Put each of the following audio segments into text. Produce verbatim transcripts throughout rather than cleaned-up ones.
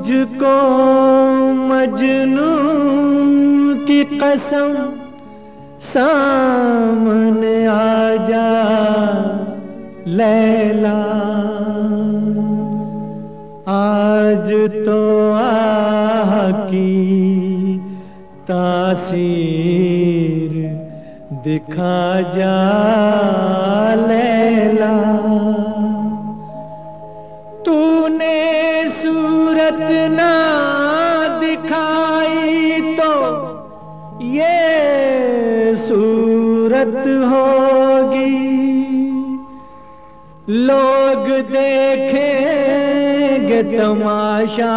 मुझको मजनू की कसम सामने आ जा लैला, आज तो आह की तासीर दिखा जा लैला। तूने सूरत ना दिखाई तो ये सूरत होगी, लोग देखेंगे तमाशा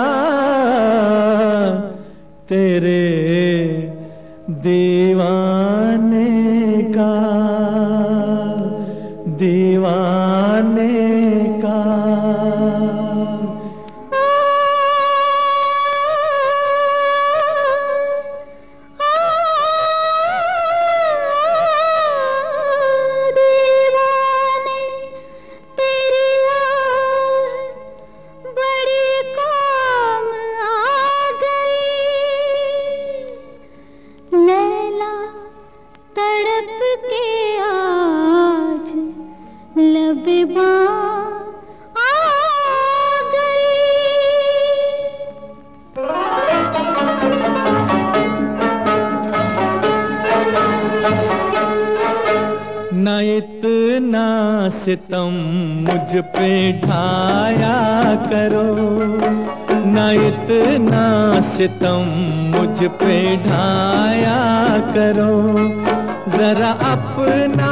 तेरे दीवाने का, दीवाने का। न इतना सितम मुझ पे ढाया करो, न इतना सितम मुझ पे ढाया करो, जरा अपना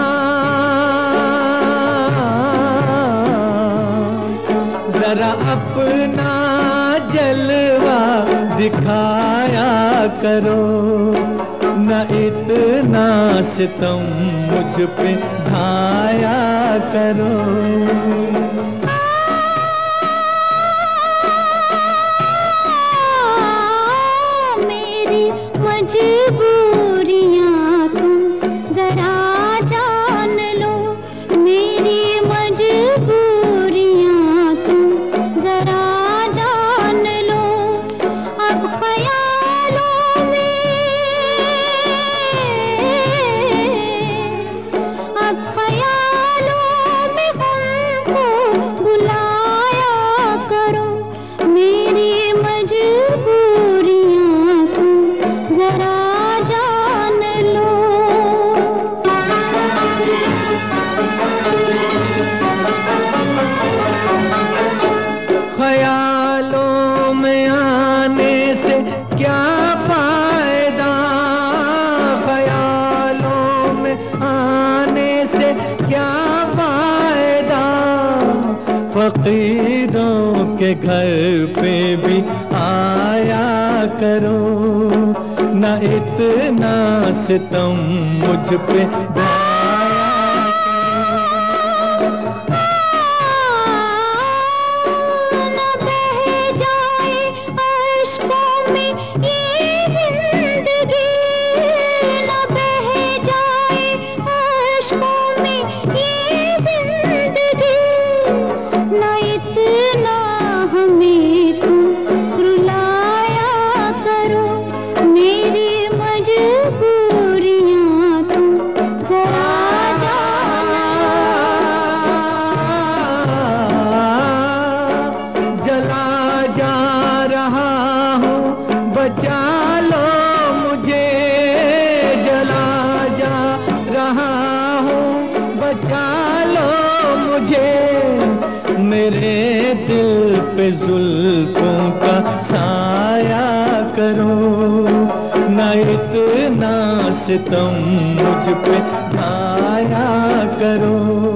जरा अपना जलवा दिखाया करो। न इतना सितम मुझ पे ढाया करो। मेरी मजबूरियां तुम जरा जान लो, मेरी मजबूरियां तुम जरा जान लो। अब ख्यालों में अब ख्यालों में हमको बुलाया करो, मेरी मजबूरियां तुम जरा जान लो। ख्यालों में आने से क्या फायदा, ख्यालों में आने से क्या फायदा, फकीरों के घर पे भी आया करो। न इतना सितम मुझ पे बचा लो मुझे, जला जा रहा हूँ, बचा लो मुझे। मेरे दिल पे जुल्फों का साया करो, न इतना सितम मुझ पे ढाया करो।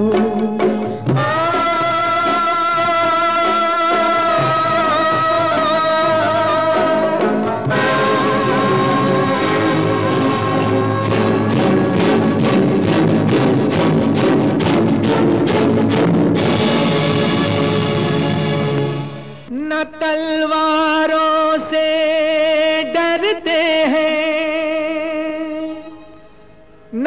न तलवारों से डरते हैं, न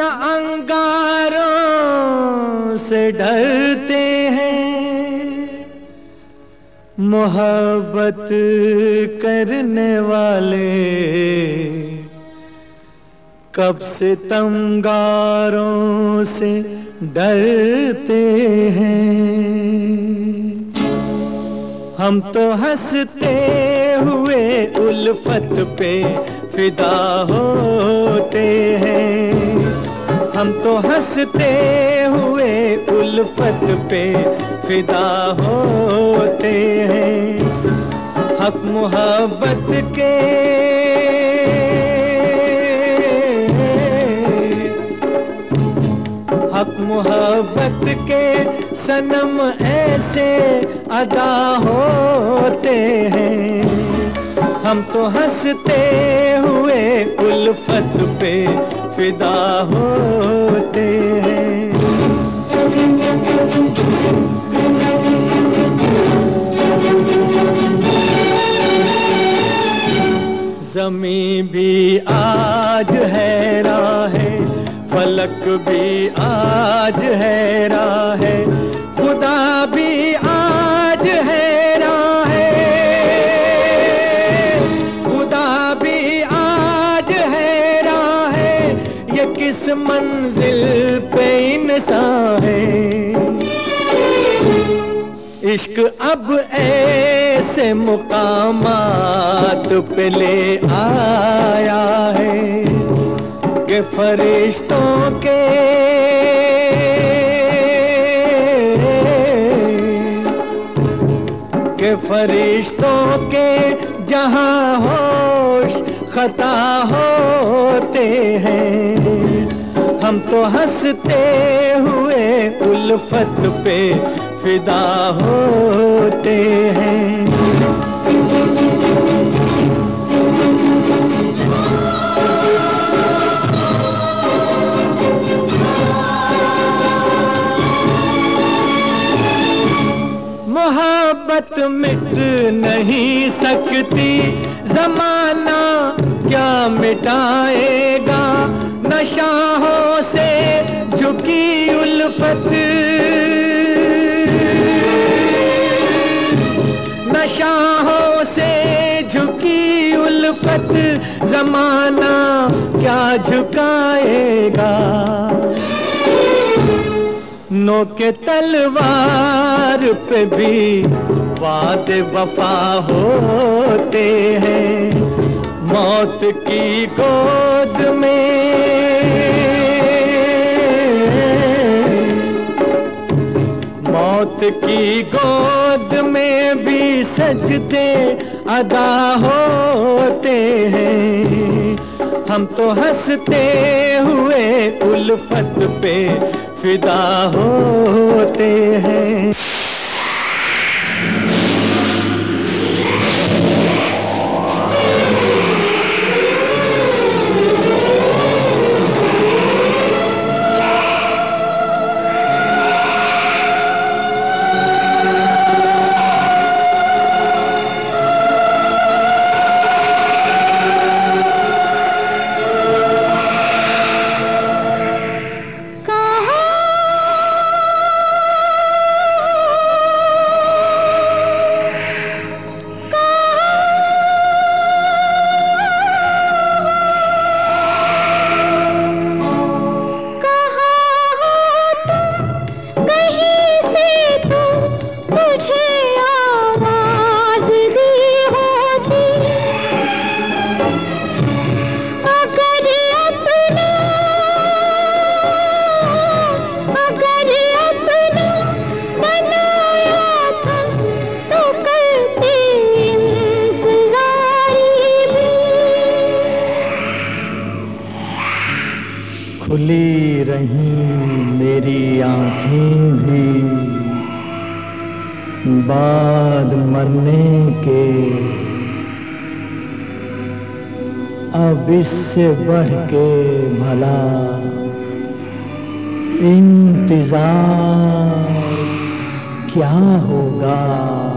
अंगारों से डरते हैं, मोहब्बत करने वाले कब से तमगारों से डरते हैं। हम तो हंसते हुए उल्फत पे फिदा होते हैं। हम तो हंसते हुए उल्फत पे फिदा होते हैं। हक मोहब्बत के हक मोहब्बत के सनम ऐसे अदा होते हैं। हम तो हंसते हुए उल्फत पे फिदा होते हैं। ज़मीं भी आज हैरान है, फलक भी आज हैरान है, खुदा भी आज हैरान है, खुदा भी आज हैरान है, ये किस मंजिल पे इंसान है। इश्क अब ऐसे मुकामात पे ले आया है कि फरिश्तों के के फरिश्तों के जहां होश खता होते हैं। हम तो हंसते हुए उल्फत पे फिदा होते हैं। मोहब्बत मिट नहीं सकती, ज़माना क्या मिटाएगा। नशाहों से झुकी उल्फत, नशाहों से झुकी उल्फत, ज़माना क्या झुकाएगा। नोके तलवार पे भी वादे वफा होते हैं। मौत की गोद में मौत की गोद में भी सजदे अदा होते हैं। हम तो हंसते हुए उल्फत पे फिदा होते हैं। खुली रहीं मेरी आँखें भी बाद मरने के, अब इससे बढ़ के भला इंतजार क्या होगा।